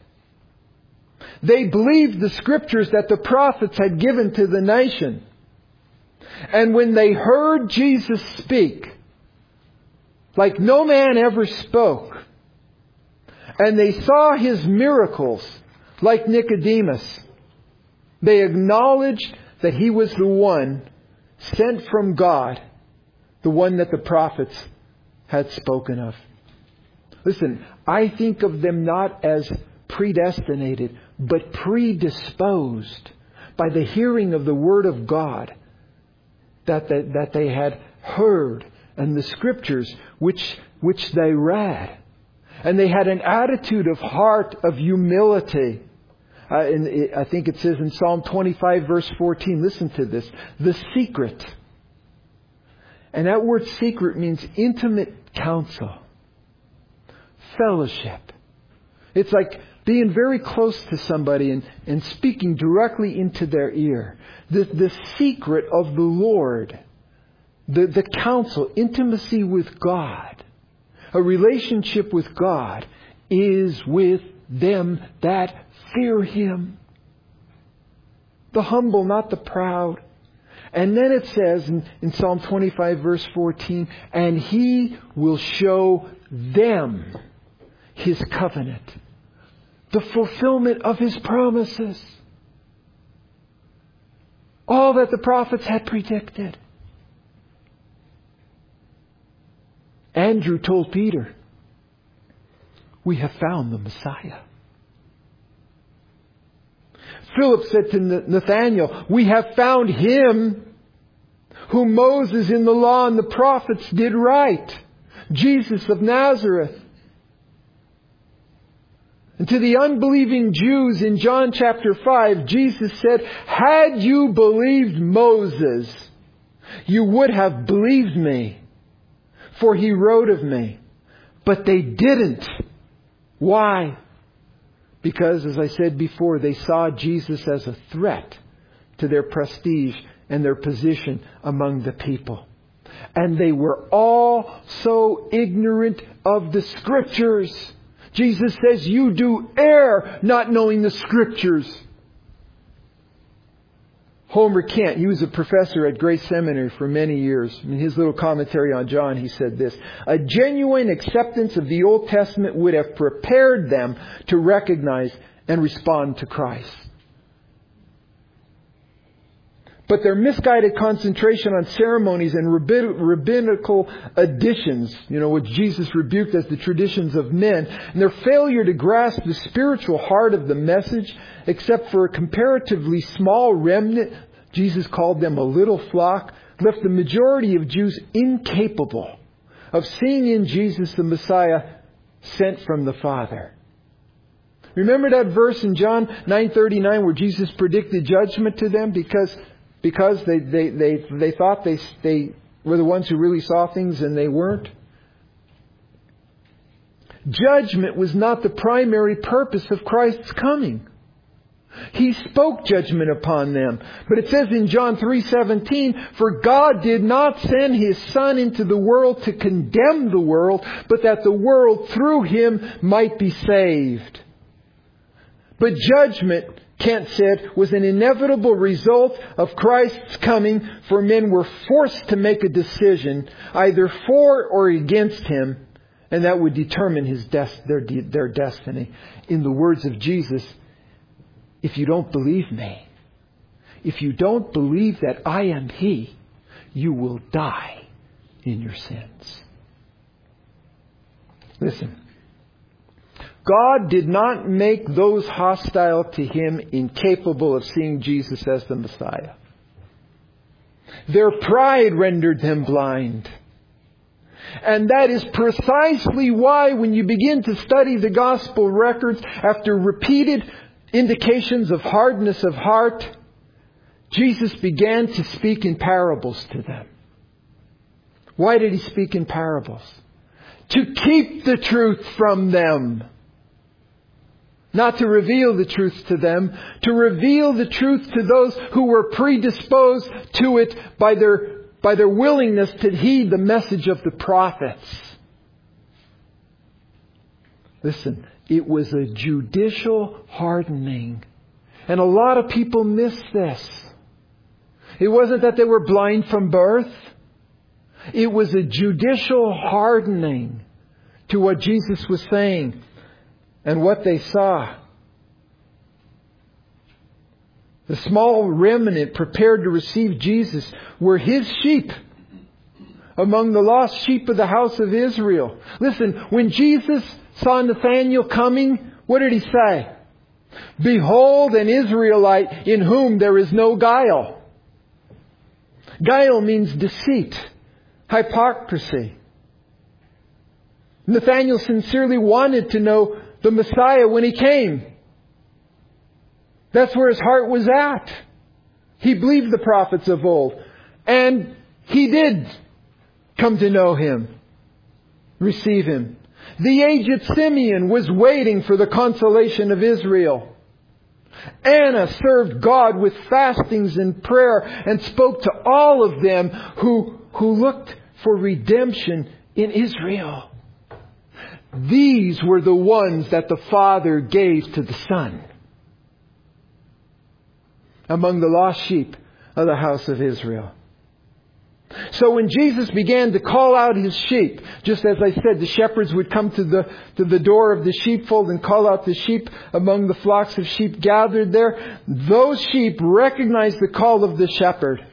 They believed the Scriptures that the prophets had given to the nation. And when they heard Jesus speak, like no man ever spoke, and they saw His miracles, like Nicodemus, they acknowledged that He was the one sent from God, the one that the prophets had spoken of. Listen, I think of them not as predestinated, but predisposed by the hearing of the Word of God that they, that they had heard, and the Scriptures which, which they read. And they had an attitude of heart of humility. Uh, and it, I think it says in Psalm twenty-five verse fourteen, listen to this, the secret. And that word secret means intimate counsel, fellowship. It's like being very close to somebody and, and speaking directly into their ear. The, the secret of the Lord, the, the counsel, intimacy with God, a relationship with God is with them that fear Him. The humble, not the proud. And then it says in, in Psalm twenty-five verse fourteen, and He will show them His covenant, the fulfillment of His promises. All that the prophets had predicted. Andrew told Peter, we have found the Messiah. Philip said to Nathanael, we have found Him whom Moses in the law and the prophets did write, Jesus of Nazareth. And to the unbelieving Jews in John chapter five, Jesus said, had you believed Moses, you would have believed me, for he wrote of me. But they didn't. Why? Because, as I said before, they saw Jesus as a threat to their prestige and their position among the people. And they were all so ignorant of the Scriptures. Jesus says, you do err not knowing the Scriptures. Homer Kent, he was a professor at Grace Seminary for many years. In his little commentary on John, he said this, a genuine acceptance of the Old Testament would have prepared them to recognize and respond to Christ. But their misguided concentration on ceremonies and rabbin- rabbinical additions, you know, which Jesus rebuked as the traditions of men, and their failure to grasp the spiritual heart of the message, except for a comparatively small remnant, Jesus called them a little flock, left the majority of Jews incapable of seeing in Jesus the Messiah sent from the Father. Remember that verse in John nine thirty-nine where Jesus predicted judgment to them because Because they, they, they, they thought they, they were the ones who really saw things and they weren't? Judgment was not the primary purpose of Christ's coming. He spoke judgment upon them. But it says in John three seventeen, for God did not send His Son into the world to condemn the world, but that the world through Him might be saved. But judgment, Kent said, was an inevitable result of Christ's coming, for men were forced to make a decision either for or against Him, and that would determine his des- their, de- their destiny. In the words of Jesus, if you don't believe me, if you don't believe that I am He, you will die in your sins. Listen. God did not make those hostile to Him incapable of seeing Jesus as the Messiah. Their pride rendered them blind. And that is precisely why when you begin to study the gospel records, after repeated indications of hardness of heart, Jesus began to speak in parables to them. Why did He speak in parables? To keep the truth from them. Not to reveal the truth to them, to reveal the truth to those who were predisposed to it by their, by their willingness to heed the message of the prophets. Listen, it was a judicial hardening. And a lot of people miss this. It wasn't that they were blind from birth. It was a judicial hardening to what Jesus was saying and what they saw. The small remnant prepared to receive Jesus were His sheep among the lost sheep of the house of Israel. Listen, when Jesus saw Nathanael coming, what did He say? Behold, an Israelite in whom there is no guile. Guile means deceit, hypocrisy. Nathanael sincerely wanted to know the Messiah when He came. That's where his heart was at. He believed the prophets of old. And he did come to know Him, receive Him. The aged Simeon was waiting for the consolation of Israel. Anna served God with fastings and prayer and spoke to all of them who, who looked for redemption in Israel. These were the ones that the Father gave to the Son among the lost sheep of the house of Israel. So when Jesus began to call out His sheep, just as I said, the shepherds would come to the, to the door of the sheepfold and call out the sheep among the flocks of sheep gathered there. Those sheep recognized the call of the shepherd.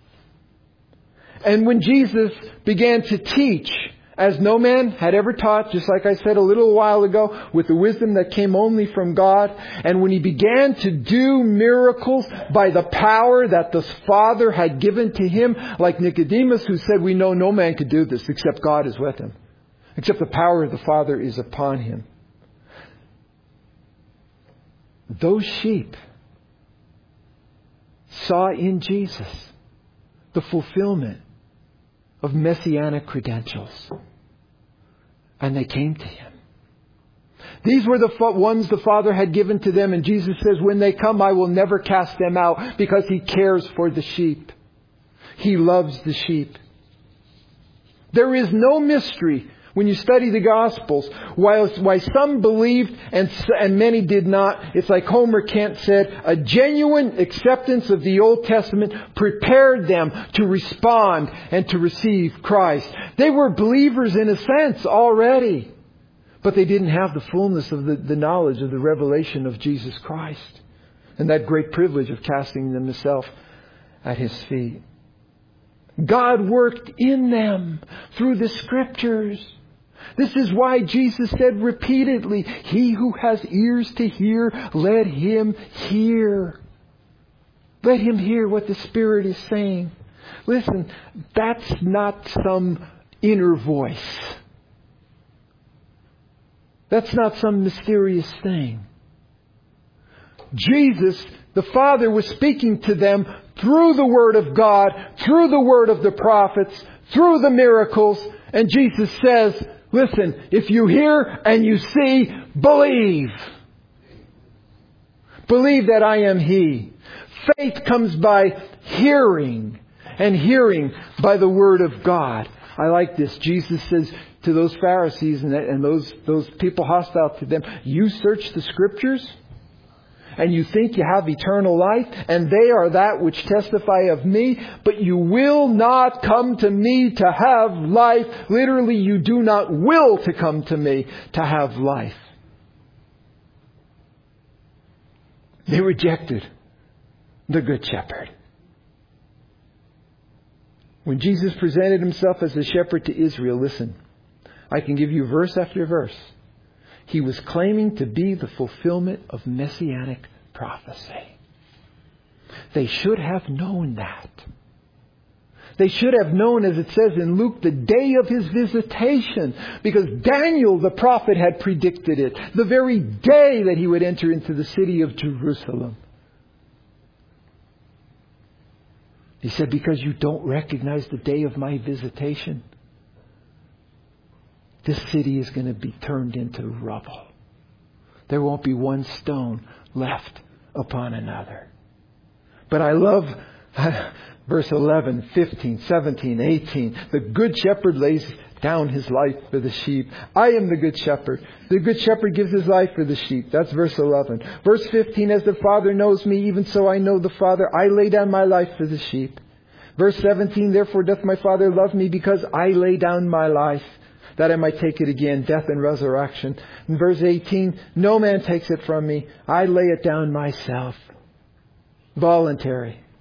And when Jesus began to teach, as no man had ever taught, just like I said a little while ago, with the wisdom that came only from God. And when He began to do miracles by the power that the Father had given to Him, like Nicodemus, who said, we know no man could do this except God is with him, except the power of the Father is upon him. Those sheep saw in Jesus the fulfillment of messianic credentials. And they came to Him. These were the ones the Father had given to them. And Jesus says, when they come, I will never cast them out, because He cares for the sheep. He loves the sheep. There is no mystery when you study the Gospels why, why some believed and, and many did not. It's like Homer Kent said, a genuine acceptance of the Old Testament prepared them to respond and to receive Christ. They were believers in a sense already, but they didn't have the fullness of the, the knowledge of the revelation of Jesus Christ and that great privilege of casting themselves at His feet. God worked in them through the Scriptures. This is why Jesus said repeatedly, he who has ears to hear, let him hear. Let him hear what the Spirit is saying. Listen, that's not some inner voice. That's not some mysterious thing. Jesus, the Father, was speaking to them through the Word of God, through the Word of the prophets, through the miracles. And Jesus says, listen, if you hear and you see, believe. Believe that I am He. Faith comes by hearing, and hearing by the Word of God. I like this. Jesus says to those Pharisees and, and those, those people hostile to them, you search the Scriptures and you think you have eternal life, and they are that which testify of me, but you will not come to me to have life. Literally, you do not will to come to me to have life. They rejected the Good Shepherd. When Jesus presented Himself as a shepherd to Israel, listen, I can give you verse after verse. He was claiming to be the fulfillment of messianic prophecy. They should have known that. They should have known, as it says in Luke, the day of His visitation, because Daniel the prophet had predicted it, the very day that He would enter into the city of Jerusalem. He said, because you don't recognize the day of my visitation, this city is going to be turned into rubble. There won't be one stone left upon another. But I love verse eleven, fifteen, seventeen, eighteen. The good shepherd lays down his life for the sheep. I am the good shepherd. The good shepherd gives his life for the sheep. That's verse eleven. Verse fifteen, as the Father knows me, even so I know the Father. I lay down my life for the sheep. Verse seventeen, therefore doth my Father love me, because I lay down my life, that I might take it again, death and resurrection. In verse eighteen, no man takes it from me. I lay it down myself. Voluntary.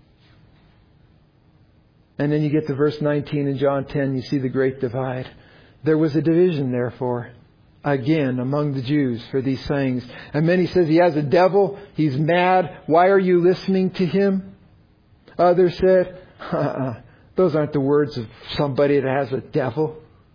And then you get to verse nineteen in John ten, you see the great divide. There was a division, therefore, again among the Jews for these sayings. And many says, he has a devil, he's mad, why are you listening to him? Others said, uh-uh, those aren't the words of somebody that has a devil.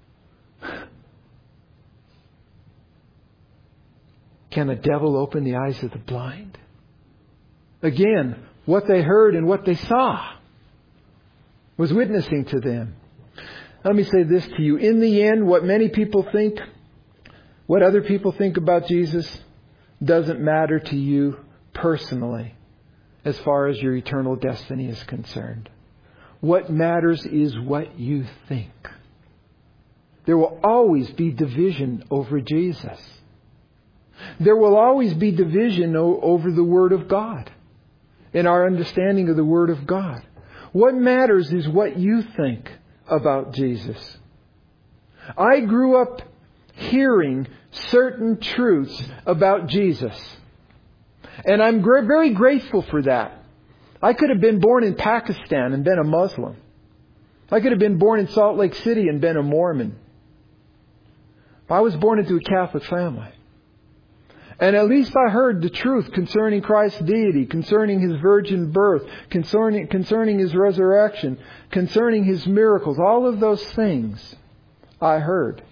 Can a devil open the eyes of the blind? Again, what they heard and what they saw was witnessing to them. Let me say this to you. In the end, what many people think, what other people think about Jesus, doesn't matter to you personally as far as your eternal destiny is concerned. What matters is what you think. There will always be division over Jesus. There will always be division o- over the Word of God and our understanding of the Word of God. What matters is what you think about Jesus. I grew up hearing certain truths about Jesus. And I'm gr- very grateful for that. I could have been born in Pakistan and been a Muslim. I could have been born in Salt Lake City and been a Mormon. I was born into a Catholic family. And at least I heard the truth concerning Christ's deity, concerning His virgin birth, concerning, concerning His resurrection, concerning His miracles. All of those things I heard.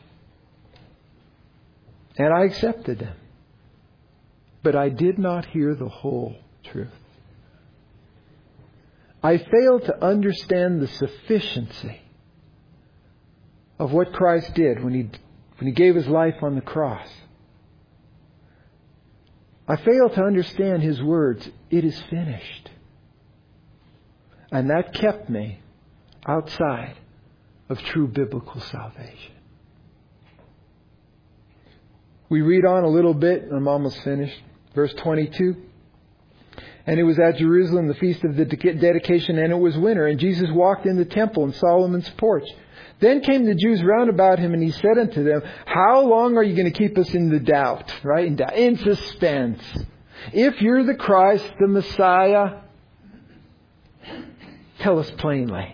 And I accepted them. But I did not hear the whole truth. I failed to understand the sufficiency of what Christ did when He, when He gave His life on the cross. I failed to understand His words, it is finished. And that kept me outside of true biblical salvation. We read on a little bit, and I'm almost finished. Verse twenty-two. And it was at Jerusalem, the feast of the dedication, and it was winter. And Jesus walked in the temple in Solomon's porch. Then came the Jews round about Him, and He said unto them, how long are you going to keep us in the doubt? Right? In doubt. In suspense. If you're the Christ, the Messiah, tell us plainly.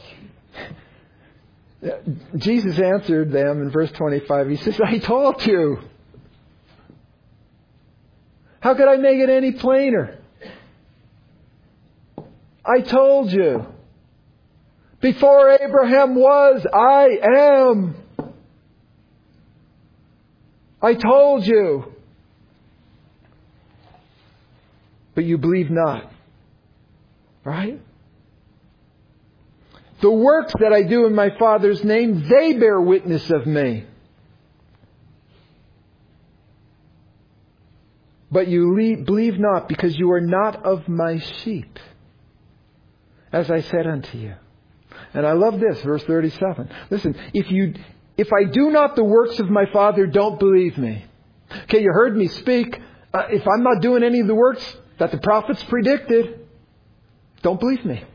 Jesus answered them in verse twenty-five. He says, I told you. How could I make it any plainer? I told you. Before Abraham was, I am. I told you. But you believe not. Right? The works that I do in my Father's name, they bear witness of me. But you believe not, because you are not of my sheep, as I said unto you. And I love this, verse thirty-seven. Listen, if you, if I do not the works of my Father, don't believe me. Okay, you heard me speak. Uh, if I'm not doing any of the works that the prophets predicted, don't believe me.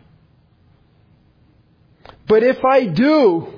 But if I do,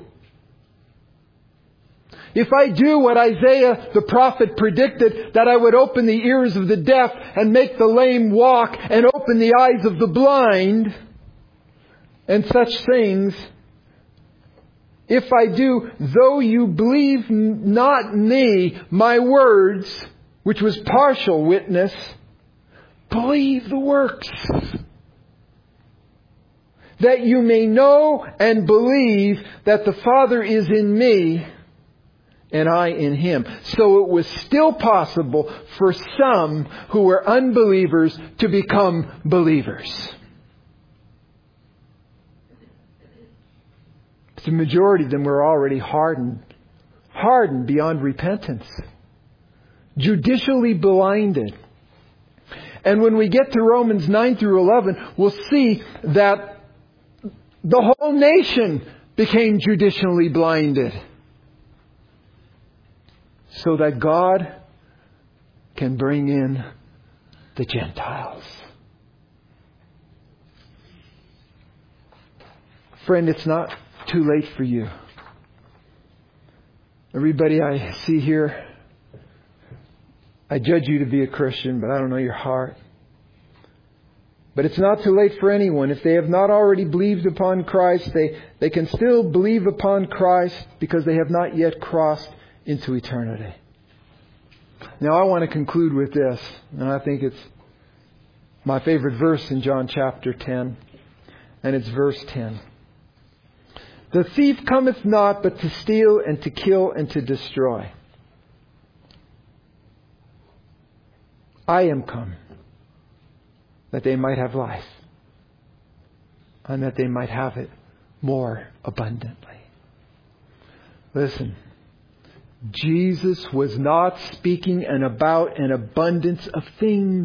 if I do what Isaiah the prophet predicted, that I would open the ears of the deaf and make the lame walk and open the eyes of the blind, and such things, if I do, though you believe not me, my words, which was partial witness, believe the works. that you may know and believe that the Father is in me and I in Him. So it was still possible for some who were unbelievers to become believers. The majority of them were already hardened, hardened beyond repentance, judicially blinded. And when we get to Romans nine through eleven, we'll see that the whole nation became judicially blinded, so that God can bring in the Gentiles. Friend, it's not too late for you. Everybody I see here, I judge you to be a Christian, but I don't know your heart. But it's not too late for anyone. If they have not already believed upon Christ, they, they can still believe upon Christ because they have not yet crossed into eternity. Now I want to conclude with this, and I think it's my favorite verse in John chapter ten, and it's verse ten. The thief cometh not but to steal and to kill and to destroy. I am come that they might have life, and that they might have it more abundantly. Listen, Jesus was not speaking and about an abundance of things.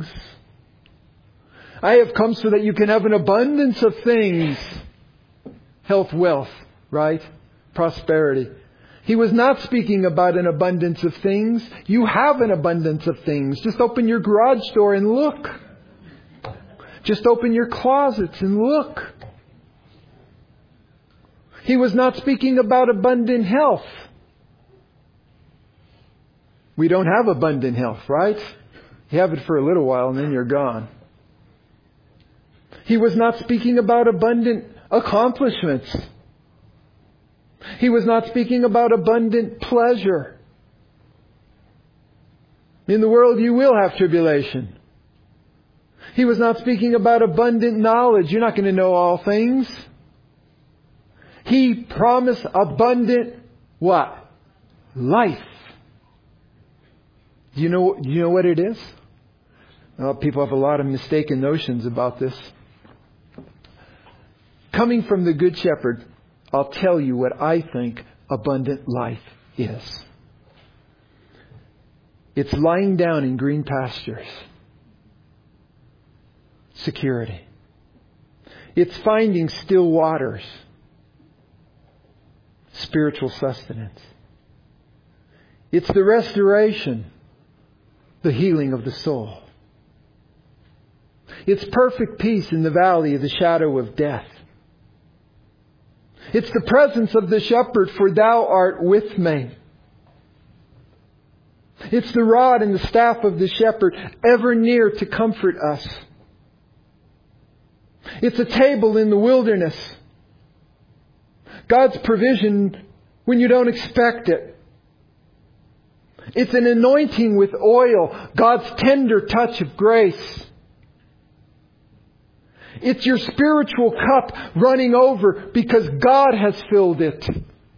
I have come so that you can have an abundance of things. Health, wealth, right? Prosperity. He was not speaking about an abundance of things. You have an abundance of things. Just open your garage door and look. Just open your closets and look. He was not speaking about abundant health. We don't have abundant health, right? You have it for a little while and then you're gone. He was not speaking about abundant accomplishments. He was not speaking about abundant pleasure. In the world you will have tribulation. He was not speaking about abundant knowledge. You're not going to know all things. He promised abundant what? Life. Do you know, do you know what it is? Well, people have a lot of mistaken notions about this. Coming from the Good Shepherd, I'll tell you what I think abundant life is. It's lying down in green pastures. Security. It's finding still waters. Spiritual sustenance. It's the restoration, the healing of the soul. It's perfect peace in the valley of the shadow of death. It's the presence of the shepherd, for thou art with me. It's the rod and the staff of the shepherd, ever near to comfort us. It's a table in the wilderness. God's provision when you don't expect it. It's an anointing with oil, God's tender touch of grace. It's your spiritual cup running over because God has filled it.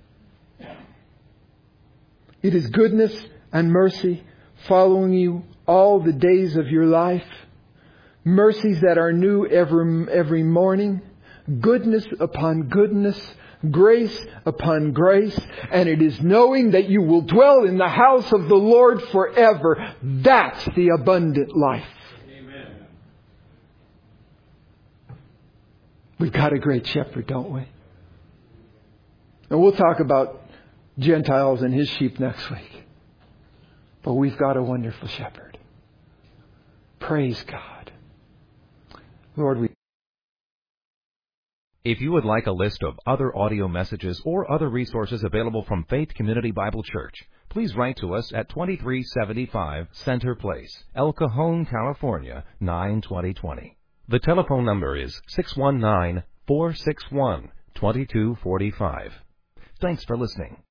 It is goodness and mercy following you all the days of your life. Mercies that are new every, every morning. Goodness upon goodness. Grace upon grace. And it is knowing that you will dwell in the house of the Lord forever. That's the abundant life. We've got a great shepherd, don't we? And we'll talk about Gentiles and His sheep next week. But we've got a wonderful shepherd. Praise God. Lord, we... If you would like a list of other audio messages or other resources available from Faith Community Bible Church, please write to us at twenty-three seventy-five Center Place, El Cajon, California, nine twenty twenty. The telephone number is six one nine, four six one, two two four five. Thanks for listening.